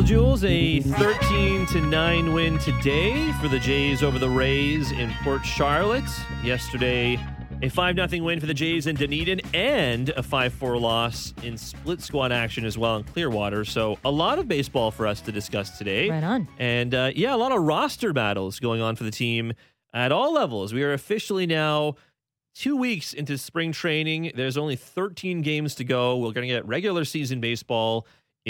Well, Jules, a 13-9 win today for the Jays over the Rays in Port Charlotte. Yesterday, a 5-0 win for the Jays in Dunedin and a 5-4 loss in split squad action as well in Clearwater. So a lot of baseball for us to discuss today. Right on. And a lot of roster battles going on for the team at all levels. We are officially now 2 weeks into spring training. There's only 13 games to go. We're going to get regular season baseball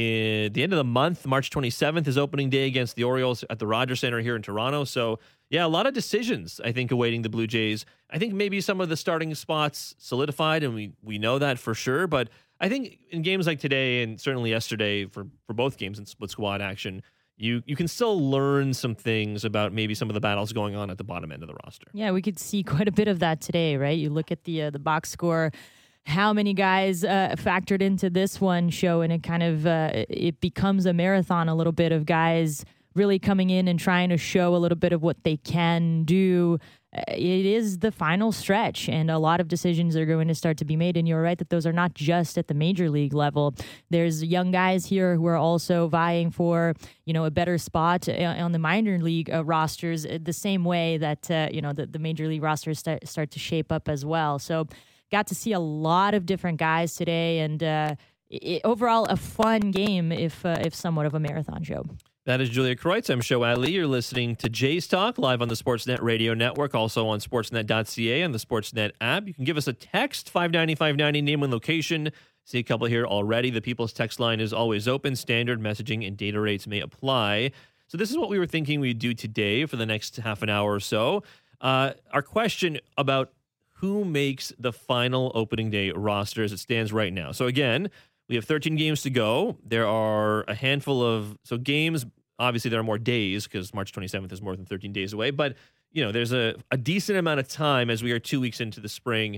at the end of the month. March 27th is opening day against the Orioles at the Rogers Center here in Toronto. So, a lot of decisions, I think, awaiting the Blue Jays. I think maybe some of the starting spots solidified, and we know that for sure. But I think in games like today and certainly yesterday for both games in split squad action, you can still learn some things about maybe some of the battles going on at the bottom end of the roster. Yeah, we could see quite a bit of that today, right? You look at the box score, how many guys factored into this one show, and it kind of it becomes a marathon a little bit of guys really coming in and trying to show a little bit of what they can do. It is the final stretch, and a lot of decisions are going to start to be made. And you're right that those are not just at the major league level. There's young guys here who are also vying for, a better spot on the minor league rosters, the same way that the major league rosters start to shape up as well. So got to see a lot of different guys today, and overall a fun game, if somewhat of a marathon show. That is Julia Kreutz. I'm Show Ali. You're listening to Jays Talk live on the Sportsnet Radio Network, also on sportsnet.ca and the Sportsnet app. You can give us a text, 590-590, name and location. See a couple here already. The People's Text line is always open. Standard messaging and data rates may apply. So this is what we were thinking we'd do today for the next half an hour or so. Our question about who makes the final opening day roster as it stands right now. So again, we have 13 games to go. There are a handful of games. Obviously, there are more days because March 27th is more than 13 days away. But, there's a decent amount of time as we are 2 weeks into the spring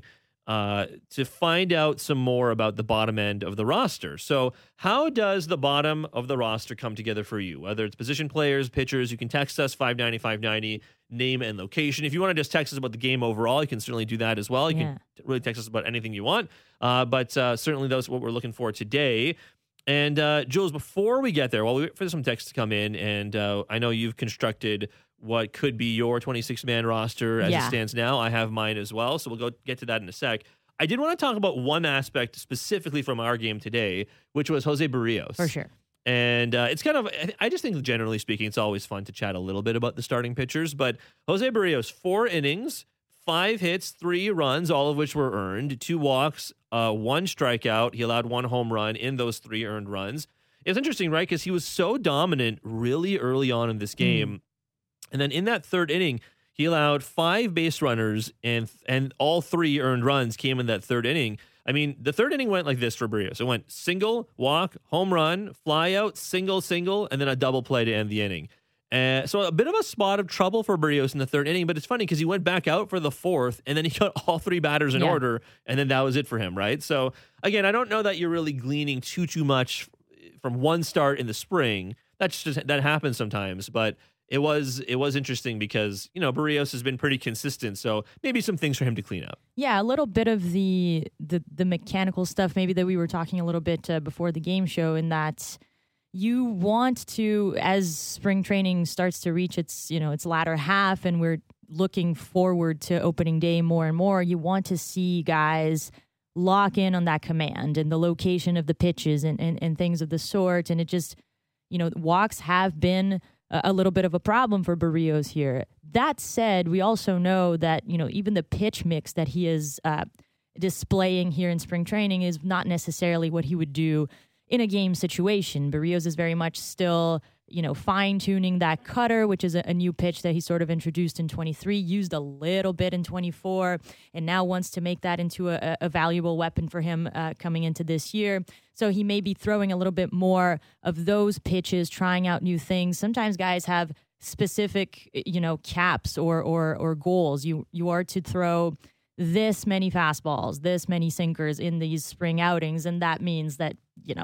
to find out some more about the bottom end of the roster. So how does the bottom of the roster come together for you? Whether it's position players, pitchers, you can text us 590-590, name and location. If you want to just text us about the game overall, you can certainly do that as well. You can really text us about anything you want. But certainly that's what we're looking for today. And Jules, before we get there, while we wait for some texts to come in, and I know you've constructed what could be your 26-man roster as it stands now. I have mine as well, so we'll get to that in a sec. I did want to talk about one aspect specifically from our game today, which was Jose Berrios. For sure. And it's kind of, I just think generally speaking, it's always fun to chat a little bit about the starting pitchers. But Jose Berrios, 4 innings, 5 hits, 3 runs, all of which were earned, 2 walks, 1 strikeout. He allowed 1 home run in those 3 earned runs. It's interesting, right? Because he was so dominant really early on in this game. And then in that 3rd inning, he allowed 5 base runners, and all 3 earned runs came in that 3rd inning. I mean, the 3rd inning went like this for Berrios. It went single, walk, home run, fly out, single, and then a double play to end the inning. So a bit of a spot of trouble for Berrios in the 3rd inning, but it's funny because he went back out for the 4th, and then he got all 3 batters in order, and then that was it for him, right? So, again, I don't know that you're really gleaning too much from one start in the spring. That happens sometimes, but it was interesting because, Berrios has been pretty consistent, so maybe some things for him to clean up. Yeah, a little bit of the mechanical stuff maybe that we were talking a little bit before the game show, in that you want to, as spring training starts to reach its latter half and we're looking forward to opening day more and more, you want to see guys lock in on that command and the location of the pitches and things of the sort. And it just, walks have been a little bit of a problem for Berrios here. That said, we also know that, even the pitch mix that he is displaying here in spring training is not necessarily what he would do in a game situation. Berrios is very much still, fine-tuning that cutter, which is a new pitch that he sort of introduced in 23, used a little bit in 24, and now wants to make that into a valuable weapon for him coming into this year. So he may be throwing a little bit more of those pitches, trying out new things. Sometimes guys have specific, caps or goals. You are to throw this many fastballs, this many sinkers in these spring outings, and that means that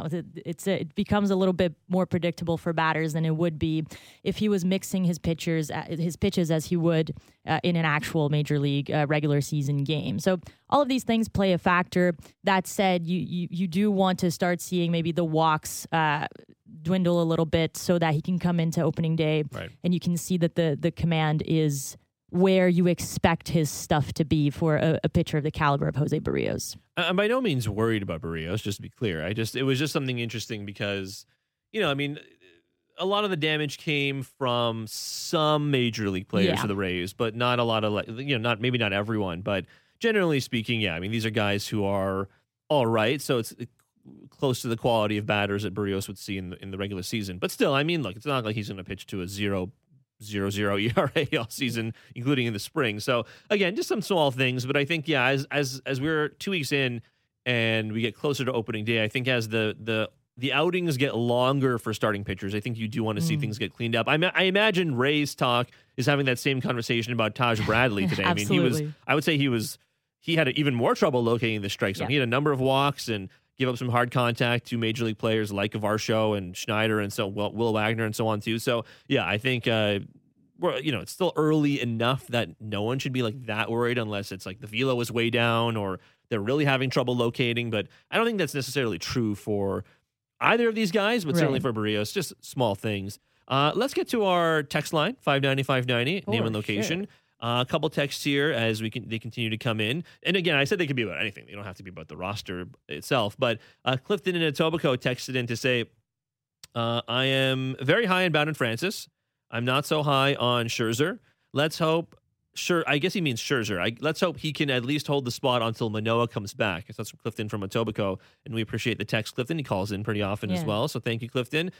it becomes a little bit more predictable for batters than it would be if he was mixing his pitches as he would in an actual major league regular season game. So all of these things play a factor. That said, you do want to start seeing maybe the walks dwindle a little bit so that he can come into opening day, Right. and you can see that the command is where you expect his stuff to be for a pitcher of the caliber of Jose Barrios. I'm by no means worried about Barrios, just to be clear. It was just something interesting because, I mean, a lot of the damage came from some major league players for the Rays, but not a lot of, maybe not everyone, but generally speaking, I mean, these are guys who are all right. So it's close to the quality of batters that Barrios would see in the regular season. But still, I mean, look, it's not like he's going to pitch to a 0.00 ERA all season, including in the spring. So again, just some small things, but I think as we're 2 weeks in and we get closer to opening day, I think as the outings get longer for starting pitchers, I think you do want to see things get cleaned up. I imagine Rays Talk is having that same conversation about Taj Bradley today. I mean, I would say he had even more trouble locating the strike zone. He had a number of walks and give up some hard contact to major league players like Varsho and Schneider and Will Wagner and so on too. So I think it's still early enough that no one should be like that worried unless it's like the velo is way down or they're really having trouble locating. But I don't think that's necessarily true for either of these guys, but certainly for Barrios, just small things. Let's get to our text line, 590-590, name and location. Sure. A couple texts here as they continue to come in. And again, I said they could be about anything. They don't have to be about the roster itself. But Clifton in Etobicoke texted in to say, I am very high on Bowden Francis. I'm not so high on Scherzer. Let's hope. I guess he means Scherzer. Let's hope he can at least hold the spot until Manoah comes back. That's from Clifton from Etobicoke, and we appreciate the text, Clifton. He calls in pretty often as well, so thank you, Clifton.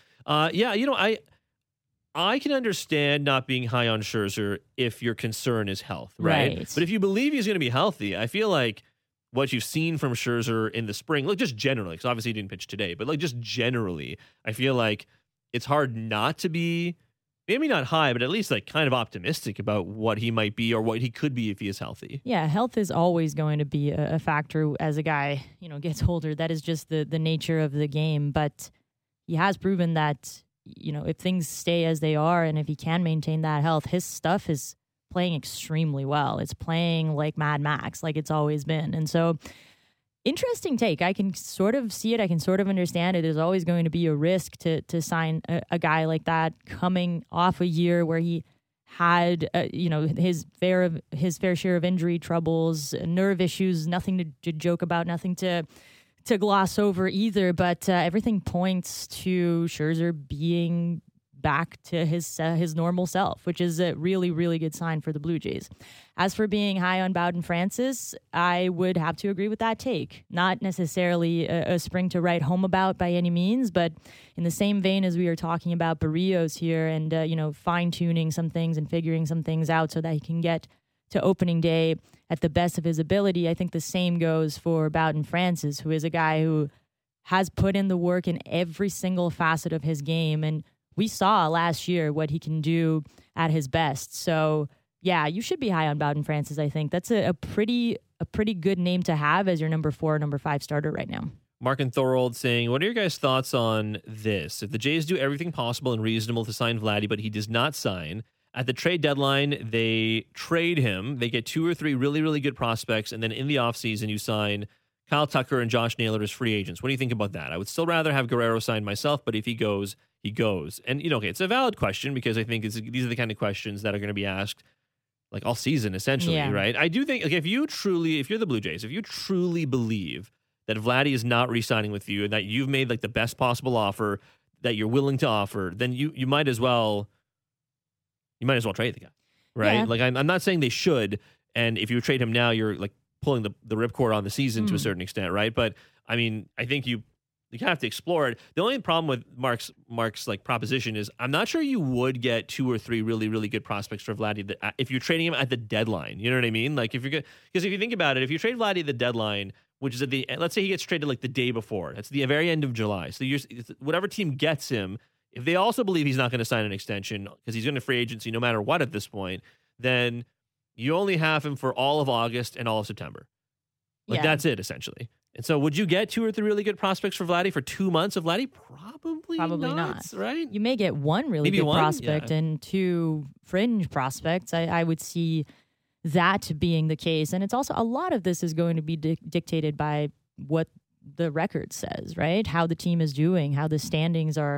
I can understand not being high on Scherzer if your concern is health, right? But if you believe he's going to be healthy, I feel like what you've seen from Scherzer in the spring, look, just generally, because obviously he didn't pitch today, but like just generally, I feel like it's hard not to be, maybe not high, but at least like kind of optimistic about what he might be or what he could be if he is healthy. Yeah, health is always going to be a factor as a guy, gets older. That is just the nature of the game. But he has proven that, if things stay as they are and if he can maintain that health, his stuff is playing extremely well. It's playing like Mad Max, like it's always been. And so, interesting take. I can sort of see it. I can sort of understand it. There's always going to be a risk to sign a guy like that coming off a year where he had, his fair share of injury troubles, nerve issues, nothing to joke about, nothing to gloss over either. But everything points to Scherzer being back to his normal self, which is a really, really good sign for the Blue Jays. As for being high on Bowden Francis, I would have to agree with that take. Not necessarily a spring to write home about by any means, but in the same vein as we are talking about Barrios here and, fine-tuning some things and figuring some things out so that he can get to opening day at the best of his ability, I think the same goes for Bowden Francis, who is a guy who has put in the work in every single facet of his game, and we saw last year what he can do at his best. So, yeah, you should be high on Bowden Francis, I think. That's a pretty good name to have as your number 4 or number 5 starter right now. Mark and Thorold saying, what are your guys' thoughts on this? If the Jays do everything possible and reasonable to sign Vladdy, but he does not sign, at the trade deadline, they trade him. They get 2 or 3 really, really good prospects, and then in the offseason, you sign Kyle Tucker and Josh Naylor as free agents. What do you think about that? I would still rather have Guerrero signed myself, but if he goes, he goes. And, it's a valid question because I think these are the kind of questions that are going to be asked like all season, essentially, right? I do think, if you're the Blue Jays, if you truly believe that Vladdy is not re-signing with you and that you've made like the best possible offer that you're willing to offer, then you might as well trade the guy, right? Yeah. Like I'm not saying they should, and if you trade him now, you're like pulling the ripcord on the season to a certain extent, right? But I mean, I think you have to explore it. The only problem with Mark's like proposition is I'm not sure you would get 2 or 3 really, really good prospects for Vladdy if you're trading him at the deadline. You know what I mean? Like because if you think about it, if you trade Vladdy at the deadline, which is let's say he gets traded like the day before, that's the very end of July. So whatever team gets him, if they also believe he's not going to sign an extension because he's going to free agency no matter what at this point, then you only have him for all of August and all of September. That's it essentially. And so would you get 2 or 3 really good prospects for Vladdy for 2 months of Vladdy? Probably not, right? You may get 1 really good prospect and 2 fringe prospects. I would see that being the case. And it's also, a lot of this is going to be dictated by what the record says, right? How the team is doing, how the standings are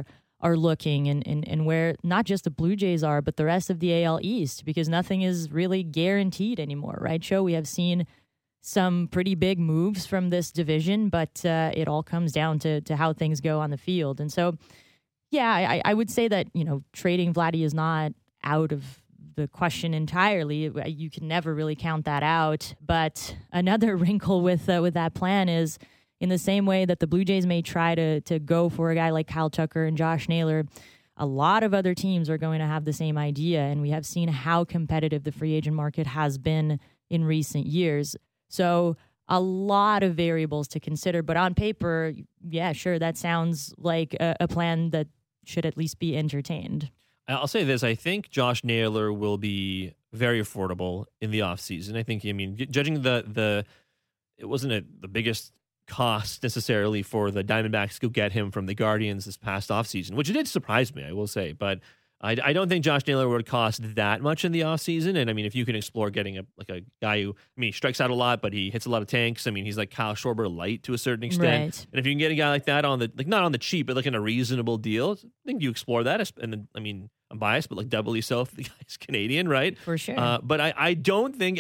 are looking and where not just the Blue Jays are, but the rest of the AL East, because nothing is really guaranteed anymore, right, Joe? We have seen some pretty big moves from this division, but it all comes down to how things go on the field. And so, yeah, I would say that, trading Vladdy is not out of the question entirely. You can never really count that out. But another wrinkle with that plan is, in the same way that the Blue Jays may try to go for a guy like Kyle Tucker and Josh Naylor, a lot of other teams are going to have the same idea. And we have seen how competitive the free agent market has been in recent years. So a lot of variables to consider. But on paper, yeah, sure, that sounds like a plan that should at least be entertained. I'll say this. I think Josh Naylor will be very affordable in the offseason. I think, judging it wasn't the biggest cost necessarily for the Diamondbacks to go get him from the Guardians this past offseason, which it did surprise me, I will say. But I don't think Josh Naylor would cost that much in the offseason. And if you can explore getting a guy who, he strikes out a lot, but he hits a lot of tanks. He's like Kyle Schwarber light to a certain extent. Right. And if you can get a guy like that on not on the cheap, but in a reasonable deal, I think you explore that. And I'm biased, but doubly so if the guy's Canadian, right? For sure. But I don't think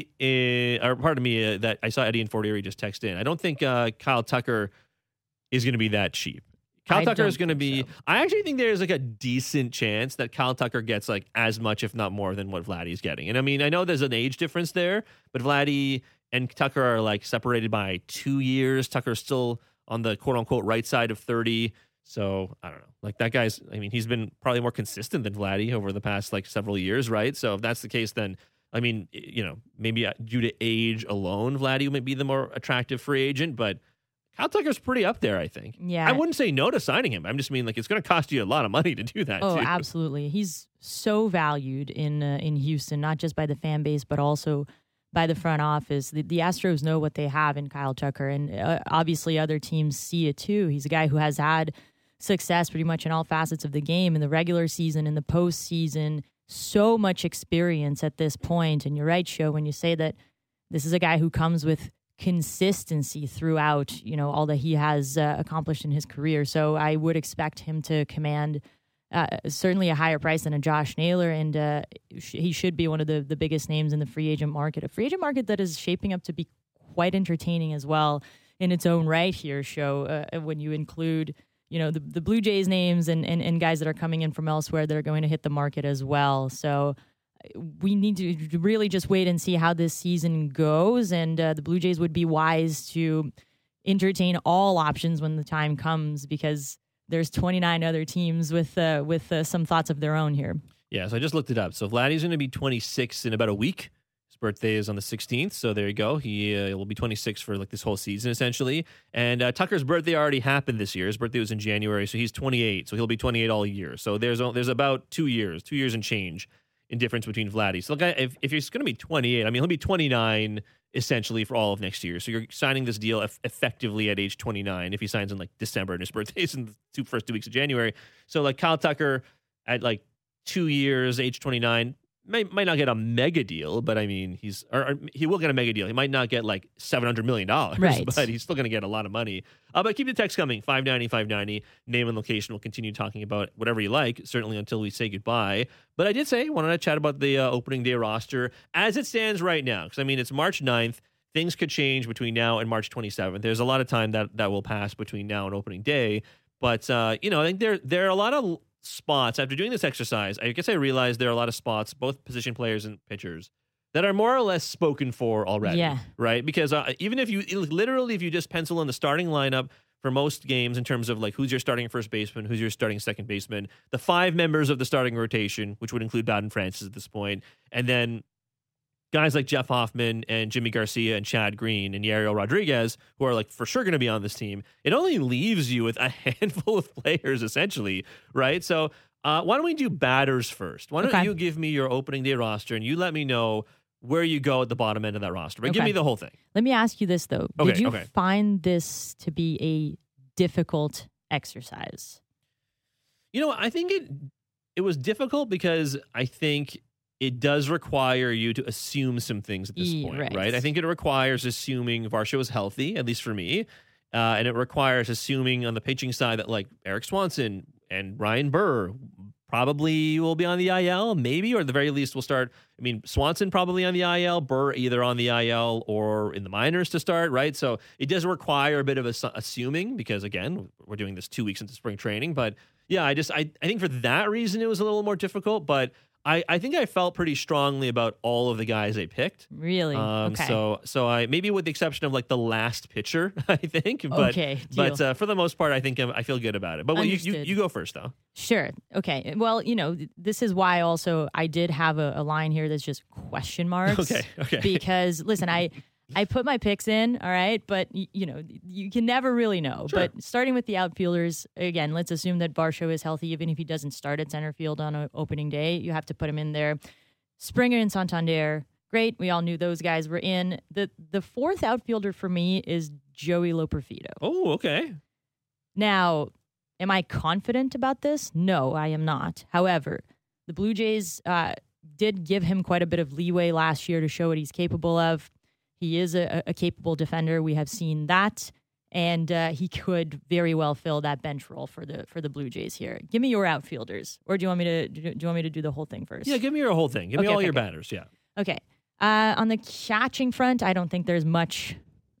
that I saw Eddie and Fortieri just text in. I don't think Kyle Tucker is going to be that cheap. Kyle Tucker is going to be. So. I actually think there's a decent chance that Kyle Tucker gets as much, if not more, than what Vladdy's getting. And I know there's an age difference there, but Vladdy and Tucker are separated by 2 years. Tucker's still on the quote unquote right side of 30. So I don't know. That guy's. He's been probably more consistent than Vladdy over the past several years, right? So if that's the case, then maybe due to age alone, Vladdy might be the more attractive free agent, but Kyle Tucker's pretty up there, I think. Yeah. I wouldn't say no to signing him. I'm just it's going to cost you a lot of money to do that. Oh, too. Absolutely. He's so valued in Houston, not just by the fan base, but also by the front office. The Astros know what they have in Kyle Tucker, and obviously other teams see it too. He's a guy who has had success pretty much in all facets of the game, in the regular season, in the postseason. So much experience at this point. And you're right, Sho, when you say that this is a guy who comes with consistency throughout, all that he has accomplished in his career. So I would expect him to command certainly a higher price than a Josh Naylor, and he should be one of the biggest names in the free agent market. A free agent market that is shaping up to be quite entertaining as well in its own right here, Sho, when you include the Blue Jays names and guys that are coming in from elsewhere that are going to hit the market as well. So we need to really just wait and see how this season goes, and the Blue Jays would be wise to entertain all options when the time comes, because there's 29 other teams with some thoughts of their own here. Yeah, so I just looked it up. So Vladdy's going to be 26 in about a week. His birthday is on the 16th, so there you go. He will be 26 for this whole season, essentially. And Tucker's birthday already happened this year. His birthday was in January, so he's 28. So he'll be 28 all year. So there's about 2 years and change in difference between Vladdy. So if he's going to be 28, he'll be 29 essentially for all of next year. So you're signing this deal effectively at age 29 if he signs in December, and his birthday's in the first 2 weeks of January. So Kyle Tucker at 2 years, age 29, might not get a mega deal, but he will get a mega deal. He might not get $700 million, right, but he's still going to get a lot of money. But keep the text coming, 590-590. Name and location. We'll continue talking about whatever you like, certainly until we say goodbye. But I did say, wanted to chat about the opening day roster as it stands right now, because it's March 9th. Things could change between now and March 27th. There's a lot of time that will pass between now and opening day. But, I think there are a lot of spots. After doing this exercise, I guess I realized there are a lot of spots, both position players and pitchers, that are more or less spoken for already. Yeah. Right? Because even if you just pencil in the starting lineup for most games in terms of who's your starting first baseman, who's your starting second baseman, the 5 members of the starting rotation, which would include Bowden Francis at this point, and then guys like Jeff Hoffman and Jimmy Garcia and Chad Green and Yariel Rodriguez, who are for sure going to be on this team, it only leaves you with a handful of players, essentially, right? So why don't we do batters first? Why don't you give me your opening day roster, and you let me know where you go at the bottom end of that roster. But give me the whole thing. Let me ask you this, though. Did you find this to be a difficult exercise? I think it was difficult because I think it does require you to assume some things at this point, right? I think it requires assuming Varsho is healthy, at least for me. And it requires assuming on the pitching side that Eric Swanson and Ryan Burr probably will be on the IL, maybe, or at the very least will start. I mean, Swanson probably on the IL, Burr either on the IL or in the minors to start, right? So it does require a bit of assuming because, again, we're doing this 2 weeks into spring training. But yeah, I think for that reason it was a little more difficult, but I think I felt pretty strongly about all of the guys I picked. Really? Okay. So I maybe with the exception of like the last pitcher, I think. But, okay. Deal. But for the most part, I think I feel good about it. But you go first, though. Sure. Okay. Well, this is why also I did have a line here that's just question marks. Okay. Because listen, I put my picks in, all right, but you can never really know. Sure. But starting with the outfielders, again, let's assume that Varsho is healthy, even if he doesn't start at center field on an opening day. You have to put him in there. Springer and Santander, great. We all knew those guys were in. The fourth outfielder for me is Joey Loperfido. Oh, okay. Now, am I confident about this? No, I am not. However, the Blue Jays did give him quite a bit of leeway last year to show what he's capable of. He is a capable defender. We have seen that, and he could very well fill that bench role for the Blue Jays here. Give me your outfielders, or do you want me to do the whole thing first? Yeah, give me your whole thing. Give me all your batters. Yeah. Okay. On the catching front, I don't think there's much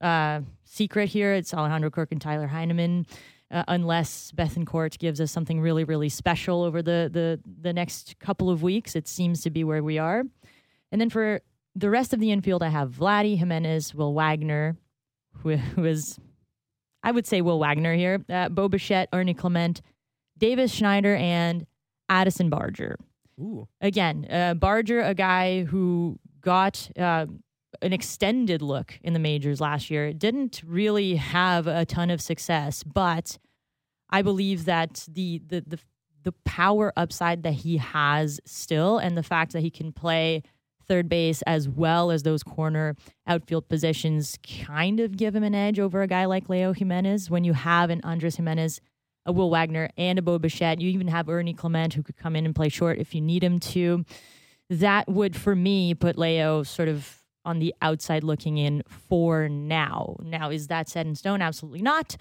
secret here. It's Alejandro Kirk and Tyler Heineman, unless Bethancourt gives us something really, really special over the next couple of weeks. It seems to be where we are, and then for the rest of the infield, I have Vladdy, Jimenez, Will Wagner, who is, I would say Will Wagner here, Bo Bichette, Ernie Clement, Davis Schneider, and Addison Barger. Ooh. Again, Barger, a guy who got an extended look in the majors last year, didn't really have a ton of success, but I believe that the power upside that he has still, and the fact that he can play third base as well as those corner outfield positions kind of give him an edge over a guy like Leo Jimenez. When you have an Andres Jimenez, a Will Wagner, and a Bo Bichette, you even have Ernie Clement who could come in and play short if you need him to. That would, for me, put Leo sort of on the outside looking in for now. Now, is that set in stone? Absolutely not.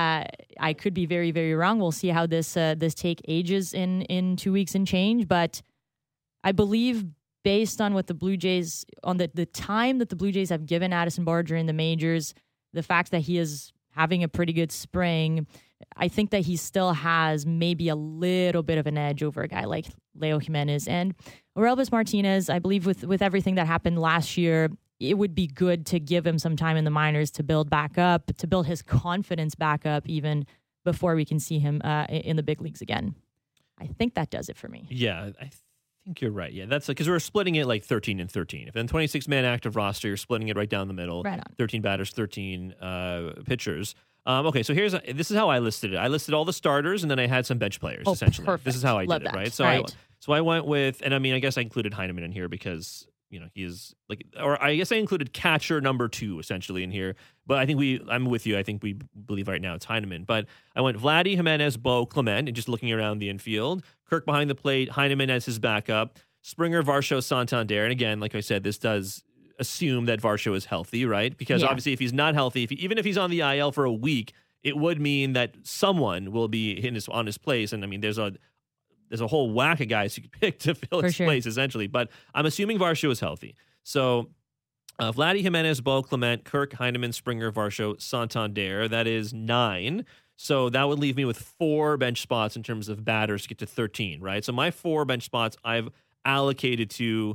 I could be very, very wrong. We'll see how this take ages in 2 weeks and change, but I believe based on what the Blue Jays, on the time that the Blue Jays have given Addison Barger in the majors, the fact that he is having a pretty good spring, I think that he still has maybe a little bit of an edge over a guy like Leo Jimenez. And Orelvis Martinez, I believe with everything that happened last year, it would be good to give him some time in the minors to build back up, to build his confidence back up even before we can see him in the big leagues again. I think that does it for me. Yeah, I think you're right. Yeah, that's because we're splitting it like 13 and 13. If in 26-man active roster, you're splitting it right down the middle. Right on. 13 batters, 13 pitchers. Okay, so this is how I listed it. I listed all the starters, and then I had some bench players, essentially. Perfect. This is how I Love did it, that. right? So I went with, and I mean, I guess I included Heineman in here because, he is like, or I guess I included catcher number 2 essentially in here. But I think I'm with you. I think we believe right now it's Heineman. But I went Vladdy, Jimenez, Bo, Clement, and just looking around the infield. Kirk behind the plate, Heineman as his backup, Springer, Varsho, Santander. And again, like I said, this does assume that Varsho is healthy, right? Because obviously if he's not healthy, even if he's on the IL for a week, it would mean that someone will be on his place. And I mean, there's a whole whack of guys you could pick to fill his place, essentially. But I'm assuming Varsho is healthy. So Vladdy, Jimenez, Bo, Clement, Kirk, Heineman, Springer, Varsho, Santander. That is 9. So that would leave me with 4 bench spots in terms of batters to get to 13, right? So my 4 bench spots I've allocated to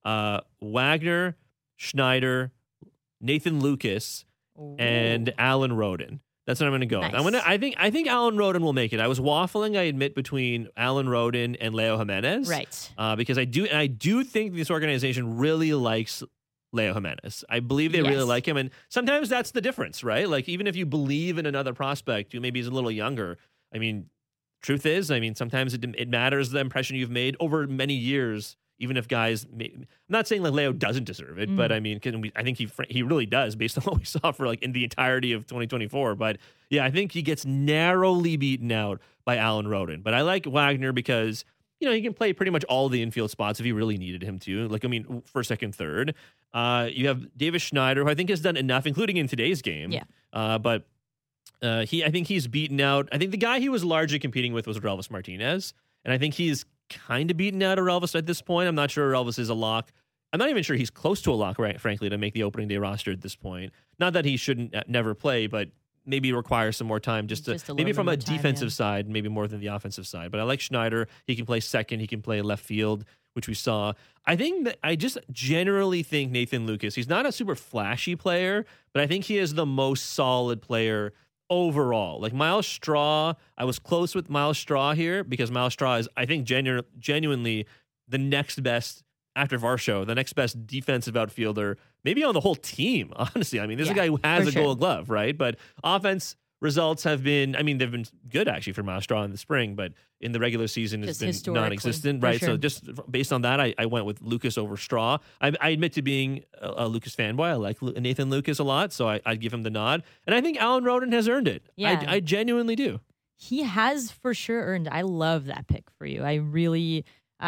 Wagner, Schneider, Nathan Lucas, and Alan Roden. That's what I'm going to go with. Nice. I think Alan Roden will make it. I was waffling, I admit, between Alan Roden and Leo Jimenez. Right. Because I do think this organization really likes Leo Jimenez. I believe they really like him. And sometimes that's the difference, right? Like, even if you believe in another prospect who maybe is a little younger, I mean, truth is, sometimes it matters the impression you've made over many years. Even if guys, I'm not saying that Leo doesn't deserve it, but I mean, I think he really does based on what we saw for like in the entirety of 2024. But yeah, I think he gets narrowly beaten out by Alan Roden. But I like Wagner because, he can play pretty much all the infield spots if he really needed him to. Like, first, second, third. You have Davis Schneider, who I think has done enough, including in today's game. Yeah. But I think he's beaten out. I think the guy he was largely competing with was Relvis Martinez, and I think he's kind of beaten out Relvis at this point. I'm not sure Relvis is a lock. I'm not even sure he's close to a lock, right, frankly, to make the opening day roster at this point. Not that he shouldn't never play, but maybe require some more time just to maybe from a defensive side, maybe more than the offensive side. But I like Schneider. He can play second. He can play left field, which we saw. I just generally think Nathan Lucas, he's not a super flashy player, but I think he is the most solid player overall. Like Miles Straw, I was close with Miles Straw here because Miles Straw is, I think, genuinely the next best, after Varsho, the next best defensive outfielder, maybe on the whole team, honestly. I mean, this is a guy who has a gold glove, right? But offense results have been, I mean, they've been good actually for Miles Straw in the spring, but in the regular season it's been non-existent, right? So just based on that, I went with Lucas over Straw. I admit to being a Lucas fanboy. I like Nathan Lucas a lot, so I'd give him the nod. And I think Alan Roden has earned it. Yeah. I genuinely do. He has for sure earned it. I love that pick for you. I really...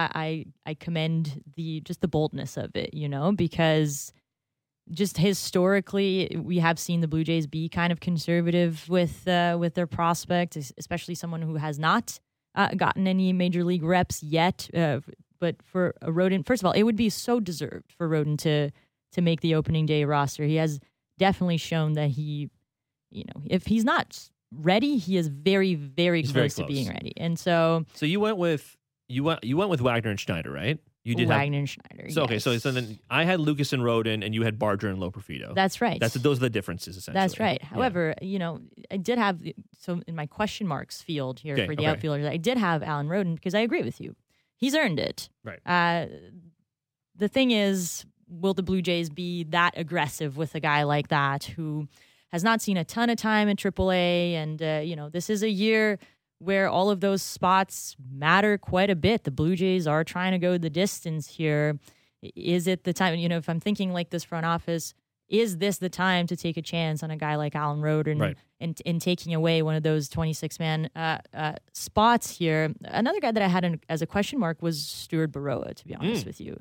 I commend the boldness of it, because just historically we have seen the Blue Jays be kind of conservative with their prospect, especially someone who has not gotten any major league reps yet. But for Roden, first of all, it would be so deserved for Roden to make the opening day roster. He has definitely shown that he, if he's not ready, he is very, very close to being ready. And so you went with. You went with Wagner and Schneider, right? You did Wagner and Schneider. So yes. Okay, so then I had Lucas and Roden, and you had Barger and Loperfido. That's right. Those are the differences, essentially. That's right. However, I did have in my question marks field here for the outfielders, I did have Alan Roden because I agree with you. He's earned it. Right. The thing is, will the Blue Jays be that aggressive with a guy like that who has not seen a ton of time in AAA, and this is a year where all of those spots matter quite a bit. The Blue Jays are trying to go the distance here. Is it the time, if I'm thinking like this front office, is this the time to take a chance on a guy like Alan Roden and taking away one of those 26-man spots here? Another guy that I had as a question mark was Stuart Baroa, to be honest with you,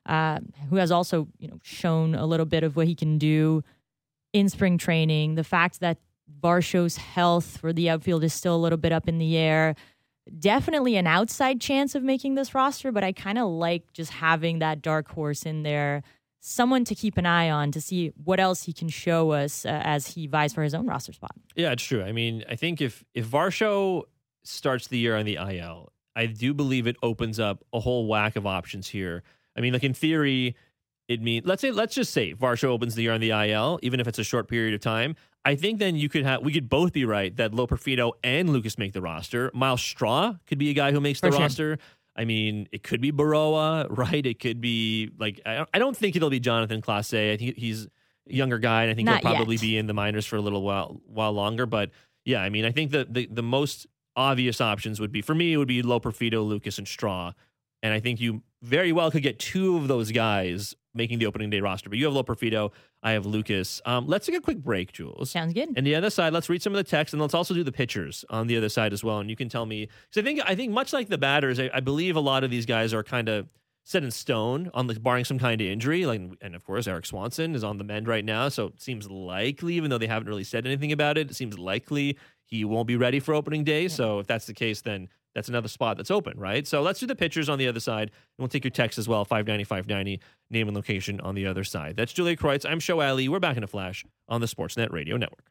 who has also shown a little bit of what he can do in spring training. The fact that Varsho's health for the outfield is still a little bit up in the air. Definitely an outside chance of making this roster, but I kind of like just having that dark horse in there, someone to keep an eye on to see what else he can show us as he vies for his own roster spot. Yeah, it's true. I mean, I think if Varsho starts the year on the IL, I do believe it opens up a whole whack of options here. I mean, like in theory, let's just say Varsho opens the year on the IL, even if it's a short period of time. I think then we could both be right that Loperfido and Lucas make the roster. Miles Straw could be a guy who makes the roster. I mean, it could be Baroa, right? It could be I don't think it'll be Jonathan Clase. I think he's a younger guy, and I think he'll probably be in the minors for a little while longer. But yeah, I mean, I think that the most obvious options would be, for me, it would be Loperfido, Lucas, and Straw. And I think you very well could get two of those guys making the opening day roster. But you have Loperfido, I have Lucas. Let's take a quick break, Jules. Sounds good. And the other side, let's read some of the text, and let's also do the pitchers on the other side as well. And you can tell me, because I think much like the batters, I believe a lot of these guys are kind of set in stone, barring some kind of injury. And of course, Eric Swanson is on the mend right now, so it seems likely, even though they haven't really said anything about it, it seems likely he won't be ready for opening day. Yeah. So if that's the case, then that's another spot that's open, right? So let's do the pitchers on the other side, and we'll take your text as well, 590-590, name and location on the other side. That's Julia Kreutz. I'm Show Ali. We're back in a flash on the Sportsnet Radio Network.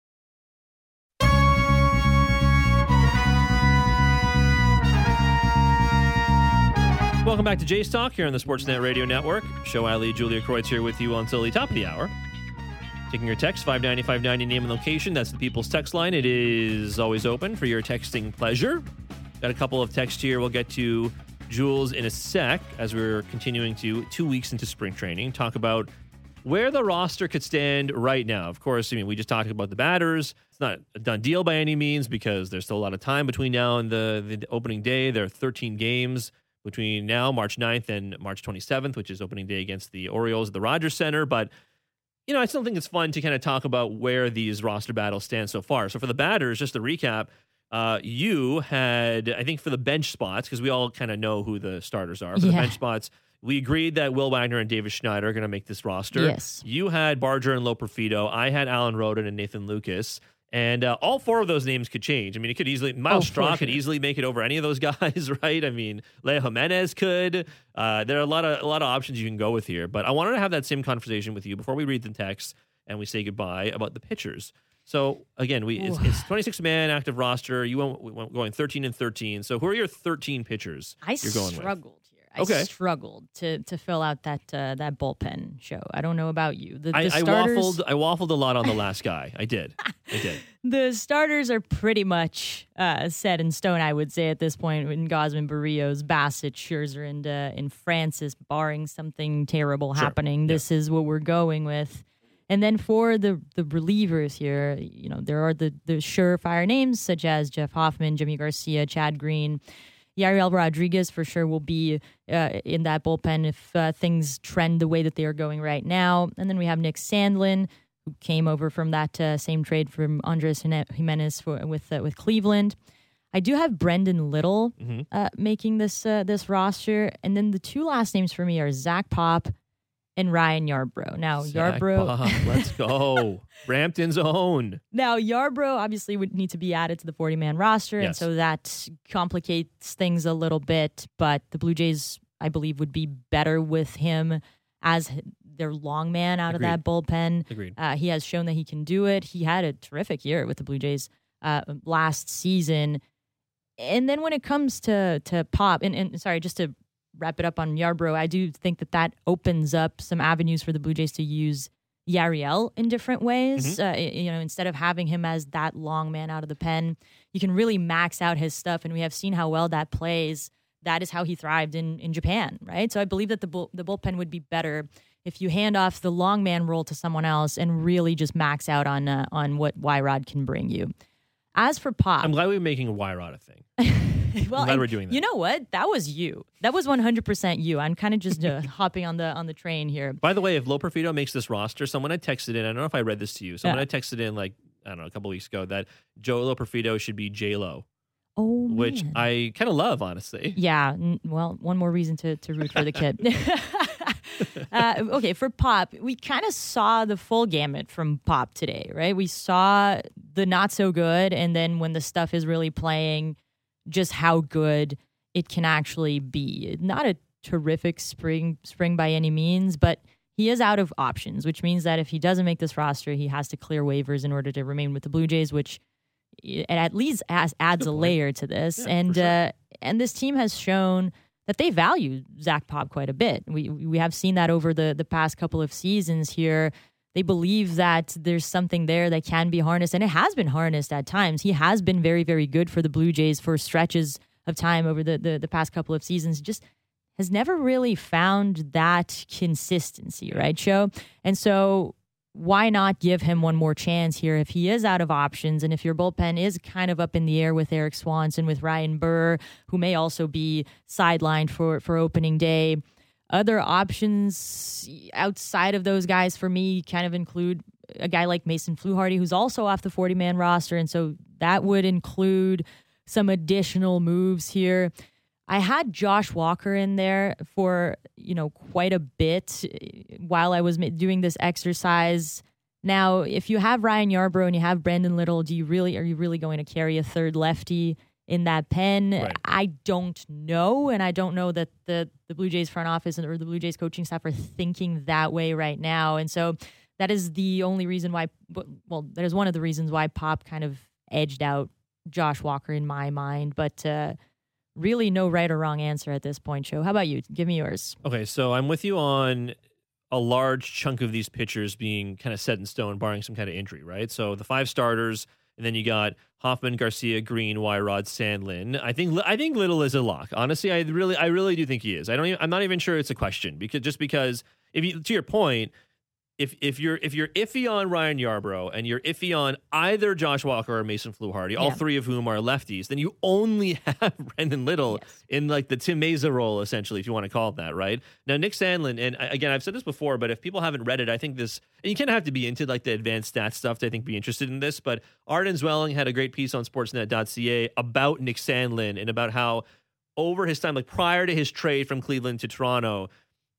Welcome back to Jays Talk here on the Sportsnet Radio Network. Show Ali, Julia Kreutz here with you until the top of the hour. Taking your text, 590-590, name and location. That's the People's Text Line. It is always open for your texting pleasure. Got a couple of texts here. We'll get to Jules in a sec as we're continuing to 2 weeks into spring training, talk about where the roster could stand right now. Of course, I mean, we just talked about the batters. It's not a done deal by any means because there's still a lot of time between now and the opening day. There are 13 games between now, March 9th, and March 27th, which is opening day against the Orioles at the Rogers Center. But I still think it's fun to kind of talk about where these roster battles stand so far. So for the batters, just to recap, you had, I think for the bench spots, because we all kind of know who the starters are. For the bench spots, we agreed that Will Wagner and Davis Schneider are going to make this roster. Yes. You had Barger and Loperfido. I had Alan Roden and Nathan Lucas. And all four of those names could change. I mean, it could easily, Miles Straw could sure. easily make it over any of those guys, right? I mean, Leo Jimenez could. There are a lot of options you can go with here. But I wanted to have that same conversation with you before we read the text and we say goodbye about the pitchers. So again, it's 26-man active roster. We went going 13 and 13. So who are your 13 pitchers you're going with? I struggled to fill out that bullpen show. I don't know about you. I waffled a lot on the last guy. I did. The starters are pretty much set in stone, I would say, at this point. In Gausman, Barrios, Bassett, Scherzer, and Francis, barring something terrible happening. This is what we're going with. And then for the relievers here, there are the surefire names such as Jeff Hoffman, Jimmy Garcia, Chad Green. Yariel Rodriguez for sure will be in that bullpen if things trend the way that they are going right now. And then we have Nick Sandlin, who came over from that same trade from Andres Jimenez with Cleveland. I do have Brendan Little making this roster. And then the two last names for me are Zach Pop and Ryan Yarbrough. Now, Yarbrough... let's go. Brampton's own. Now, Yarbrough obviously would need to be added to the 40-man roster, and so that complicates things a little bit. But the Blue Jays, I believe, would be better with him as their long man out of that bullpen. Agreed. He has shown that he can do it. He had a terrific year with the Blue Jays last season. And then when it comes to Pop, and sorry, just to wrap it up on Yarbrough, I do think that opens up some avenues for the Blue Jays to use Yariel in different ways. Instead of having him as that long man out of the pen, you can really max out his stuff, and we have seen how well that plays. That is how he thrived in Japan, right? So I believe that the bullpen would be better if you hand off the long man role to someone else and really just max out on what Y-Rod can bring you. As for Pop, I'm glad we're making Y-Rod a thing. Well, I'm glad we're doing that. You know what? That was you. That was 100% you. I'm kind of just hopping on the train here. By the way, if Loperfido makes this roster, someone had texted in, I don't know if I read this to you, someone had texted in a couple weeks ago that Joe Loperfido should be J-Lo. Oh, man. Which I kind of love, honestly. Yeah. Well, one more reason to root for the kid. Okay, for Pop, we kind of saw the full gamut from Pop today, right? We saw the not so good, and then when the stuff is really playing, just how good it can actually be. Not a terrific spring by any means, but he is out of options, which means that if he doesn't make this roster, he has to clear waivers in order to remain with the Blue Jays, which it at least adds a layer to this. Yeah, and this team has shown that they value Zach Pop quite a bit. We have seen that over the past couple of seasons here. They believe that there's something there that can be harnessed, and it has been harnessed at times. He has been very, very good for the Blue Jays for stretches of time over the past couple of seasons. Just has never really found that consistency, right, Sho? And so why not give him one more chance here if he is out of options, and if your bullpen is kind of up in the air with Eric Swanson, with Ryan Burr, who may also be sidelined for opening day. Other options outside of those guys for me kind of include a guy like Mason Fluharty, who's also off the 40-man roster, and so that would include some additional moves here. I had Josh Walker in there for, quite a bit while I was doing this exercise. Now, if you have Ryan Yarbrough and you have Brendan Little, are you really going to carry a third lefty in that pen? Right. I don't know, and I don't know that the Blue Jays front office or the Blue Jays coaching staff are thinking that way right now. And so that is the only reason why, that is one of the reasons why Pop kind of edged out Josh Walker in my mind. But really no right or wrong answer at this point, Sho. How about you? Give me yours. Okay, so I'm with you on a large chunk of these pitchers being kind of set in stone, barring some kind of injury, right? So the 5 starters, and then you got Hoffman, Garcia, Green, Y-Rod, Sandlin. I think Little is a lock. Honestly, I really do think he is. I'm not even sure it's a question because if you, to your point, if you're iffy on Ryan Yarbrough and you're iffy on either Josh Walker or Mason Fluharty, all three of whom are lefties, then you only have Brendan Little in like the Tim Mesa role, essentially, if you want to call it that, right? Now, Nick Sandlin, and again, I've said this before, but if people haven't read it, I think this, and you kind of have to be into like the advanced stats stuff to, I think, be interested in this, but Arden Zwelling had a great piece on sportsnet.ca about Nick Sandlin and about how over his time, like prior to his trade from Cleveland to Toronto,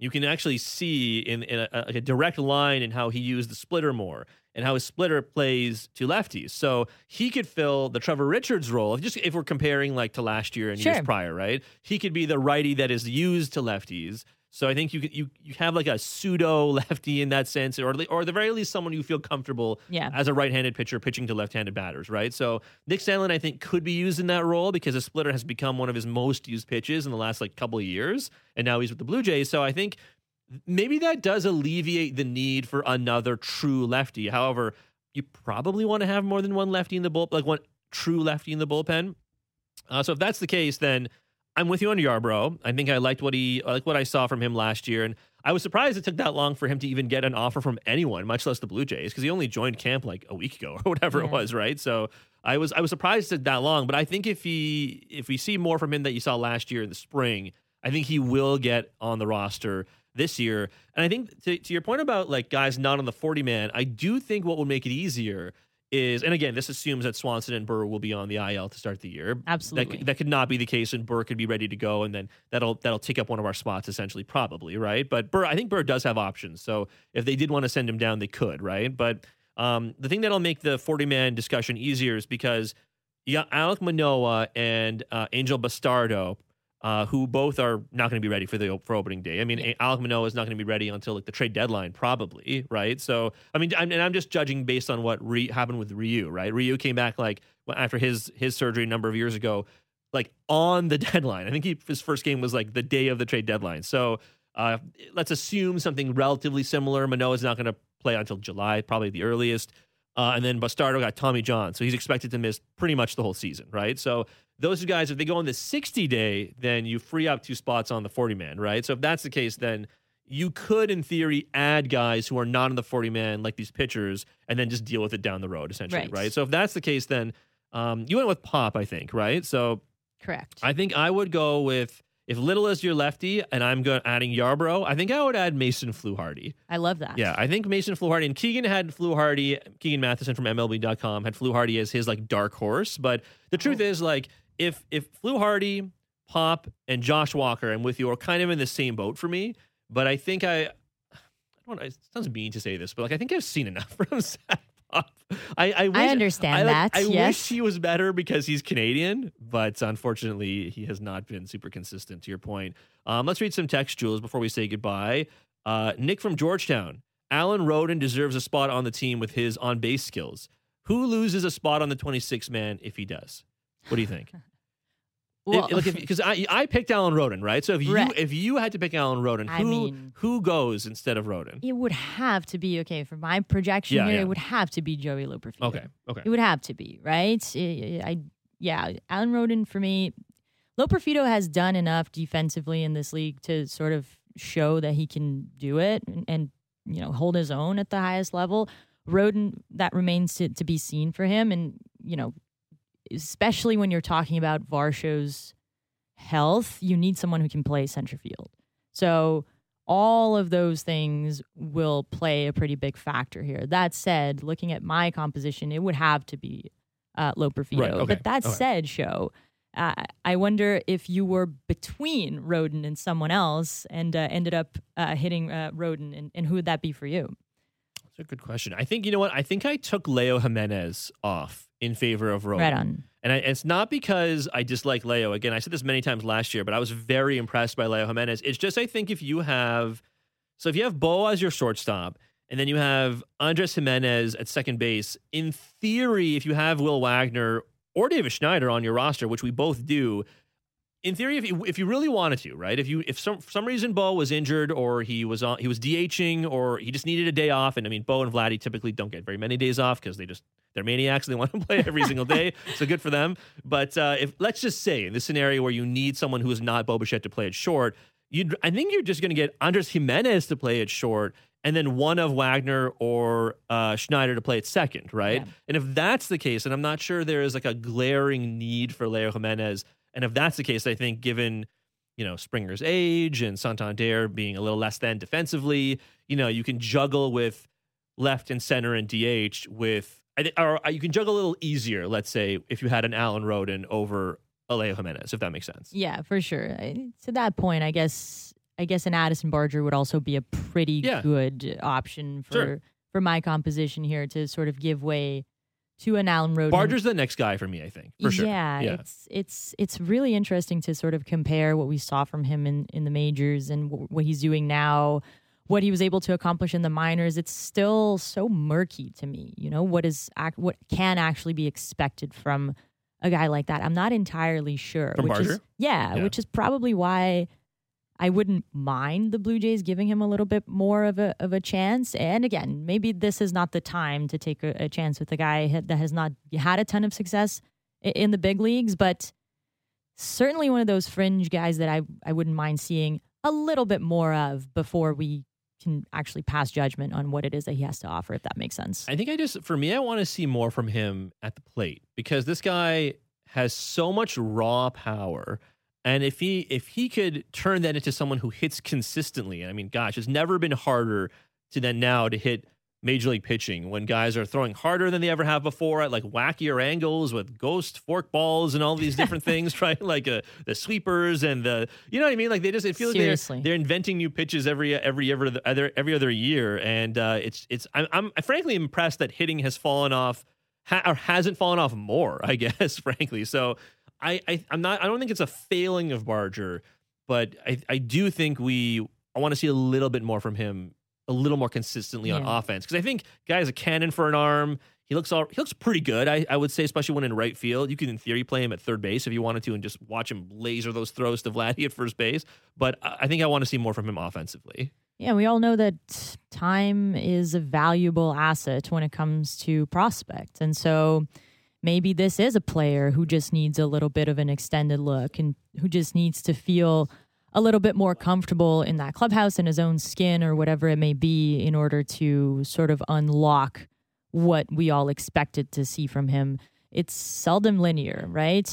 you can actually see in a direct line in how he used the splitter more and how his splitter plays to lefties. So he could fill the Trevor Richards role, if we're comparing like to last year and years prior, right? He could be the righty that is used to lefties. So I think you have like a pseudo lefty in that sense, or at the very least someone you feel comfortable as a right-handed pitcher pitching to left-handed batters, right? So Nick Sandlin, I think, could be used in that role because a splitter has become one of his most used pitches in the last like couple of years, and now he's with the Blue Jays. So I think maybe that does alleviate the need for another true lefty. However, you probably want to have more than one lefty in the bullpen, like one true lefty in the bullpen. So if that's the case, then I'm with you on Yarbrough. I think I liked what I saw from him last year, and I was surprised it took that long for him to even get an offer from anyone, much less the Blue Jays, because he only joined camp like a week ago or whatever it was, right? So I was surprised it took that long, but I think if we see more from him that you saw last year in the spring, I think he will get on the roster this year. And I think to your point about like guys not on the 40-man, I do think what will make it easier is, and again, this assumes that Swanson and Burr will be on the IL to start the year. Absolutely. That could not be the case, and Burr could be ready to go, and then that'll take up one of our spots essentially, probably, right? But I think Burr does have options, so if they did want to send him down, they could, right? But the thing that'll make the 40-man discussion easier is because you got Alek Manoah and Angel Bastardo, who both are not going to be ready for opening day. I mean, Alek Manoah is not going to be ready until like the trade deadline, probably, right? So, I mean, I'm just judging based on what happened with Ryu, right? Ryu came back like after his surgery a number of years ago, like on the deadline. I think his first game was like the day of the trade deadline. So let's assume something relatively similar. Manoah is not going to play until July, probably the earliest. And then Bastardo got Tommy John, so he's expected to miss pretty much the whole season, right? So those two guys, if they go on the 60-day, then you free up 2 spots on the 40-man, right? So if that's the case, then you could, in theory, add guys who are not in the 40-man, like these pitchers, and then just deal with it down the road, essentially, right? So if that's the case, then you went with Pop, I think, right? So correct. I think I would go with, if Little is your lefty, and I'm adding Yarbrough, I think I would add Mason Fluharty. I love that. Yeah, I think Mason Fluharty, and Keegan Matheson from MLB.com had Fluharty as his like dark horse. But the truth is, like, if Fluharty, Pop, and Josh Walker, I'm with you, are kind of in the same boat for me. But I think it sounds mean to say this, but like I think I've seen enough from Zach Pop. I understand that. I wish he was better because he's Canadian, but unfortunately he has not been super consistent, to your point. Let's read some text, Jules, before we say goodbye. Nick from Georgetown. Alan Roden deserves a spot on the team with his on-base skills. Who loses a spot on the 26-man if he does? What do you think? Well, because I picked Alan Roden, right? So if you had to pick Alan Roden, who goes instead of Roden? It would have to be, okay, for my projection here, it would have to be Joey Loperfido. Okay. It would have to be, right? Alan Roden for me. Loperfido has done enough defensively in this league to sort of show that he can do it and hold his own at the highest level. Roden, that remains to be seen for him, and especially when you're talking about Varsho's health, you need someone who can play center field. So all of those things will play a pretty big factor here. That said, looking at my composition, it would have to be Loperfido. Right, okay. But that said, I wonder if you were between Roden and someone else and ended up hitting Roden, and who would that be for you? That's a good question. I think, I think I took Leo Jimenez off in favor of Roden. Right on. And it's not because I dislike Leo. Again, I said this many times last year, but I was very impressed by Leo Jimenez. It's just, I think if you have Bo as your shortstop, and then you have Andres Jimenez at second base, in theory, if you have Will Wagner or David Schneider on your roster, which we both do, in theory, if you really wanted to, right? If for some reason Bo was injured, or he was DHing, or he just needed a day off, and I mean Bo and Vladdy typically don't get very many days off because they're maniacs and they want to play every single day, so good for them. But if let's just say in this scenario where you need someone who is not Bo Bichette to play at short, I think you're just going to get Andres Jimenez to play at short, and then one of Wagner or Schneider to play at second, right? Yeah. And if that's the case, and I'm not sure there is like a glaring need for Leo Jimenez. And if that's the case, I think given, Springer's age and Santander being a little less than defensively, you can juggle with left and center and DH or you can juggle a little easier, let's say, if you had an Alan Roden over a Leo Jimenez, if that makes sense. Yeah, for sure. To that point, I guess I guess an Addison Barger would also be a pretty good option for my composition here to sort of give way to an Alan Roden. Barger's the next guy for me, I think, for sure. Yeah. It's really interesting to sort of compare what we saw from him in the majors and what he's doing now, what he was able to accomplish in the minors. It's still so murky to me, what can actually be expected from a guy like that. I'm not entirely sure. From Barger? Which is probably why I wouldn't mind the Blue Jays giving him a little bit more of a chance. And again, maybe this is not the time to take a chance with a guy that has not had a ton of success in the big leagues, but certainly one of those fringe guys that I wouldn't mind seeing a little bit more of before we can actually pass judgment on what it is that he has to offer, if that makes sense. I think I want to see more from him at the plate, because this guy has so much raw power. And if he could turn that into someone who hits consistently, I mean, gosh, it's never been harder to hit major league pitching when guys are throwing harder than they ever have before at like wackier angles with ghost fork balls and all these different things, right? Like the sweepers and you know what I mean? Like it feels like they're inventing new pitches every other year. And I'm frankly impressed that hitting has fallen off or hasn't fallen off more, I guess, frankly. So I don't think it's a failing of Barger, but I do think I want to see a little bit more from him, a little more consistently on offense. Because I think guy has a cannon for an arm. He looks pretty good, I would say, especially when in right field. You could, in theory, play him at third base if you wanted to and just watch him laser those throws to Vladdy at first base. But I think I want to see more from him offensively. Yeah, we all know that time is a valuable asset when it comes to prospects. And so maybe this is a player who just needs a little bit of an extended look and who just needs to feel a little bit more comfortable in that clubhouse, in his own skin or whatever it may be, in order to sort of unlock what we all expected to see from him. It's seldom linear, right?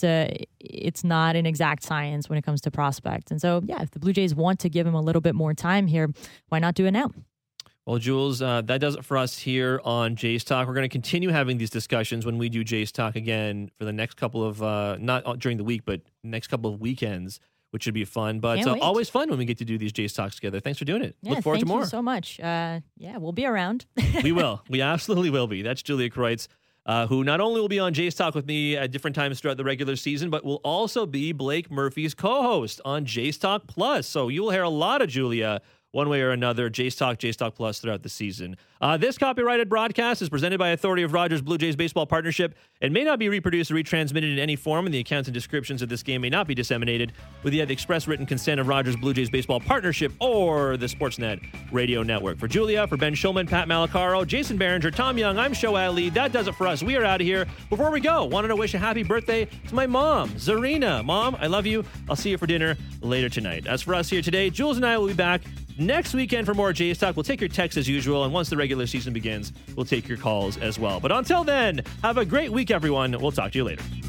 It's not an exact science when it comes to prospects. And so, yeah, if the Blue Jays want to give him a little bit more time here, why not do it now? Well, Jules, that does it for us here on Jays Talk. We're going to continue having these discussions when we do Jays Talk again for the next couple of, not during the week, but next couple of weekends, which should be fun. But always fun when we get to do these Jays Talks together. Thanks for doing it. Yeah, look forward to more. Thank you so much. We'll be around. We will. We absolutely will be. That's Julia Kreutz, who not only will be on Jays Talk with me at different times throughout the regular season, but will also be Blake Murphy's co-host on Jays Talk Plus. So you will hear a lot of Julia one way or another, Jays Talk Plus throughout the season. This copyrighted broadcast is presented by authority of Rogers Blue Jays Baseball Partnership and may not be reproduced or retransmitted in any form, and the accounts and descriptions of this game may not be disseminated with the express written consent of Rogers Blue Jays Baseball Partnership or the Sportsnet Radio Network. For Julia, for Ben Schulman, Pat Malacaro, Jason Behringer, Tom Young, I'm Show Ali. That does it for us. We are out of here. Before we go, wanted to wish a happy birthday to my mom, Zarina. Mom, I love you. I'll see you for dinner later tonight. As for us here today, Jules and I will be back next weekend for more Jays Talk. We'll take your texts as usual, and once the regular season begins, we'll take your calls as well. But until then, have a great week, everyone. We'll talk to you later.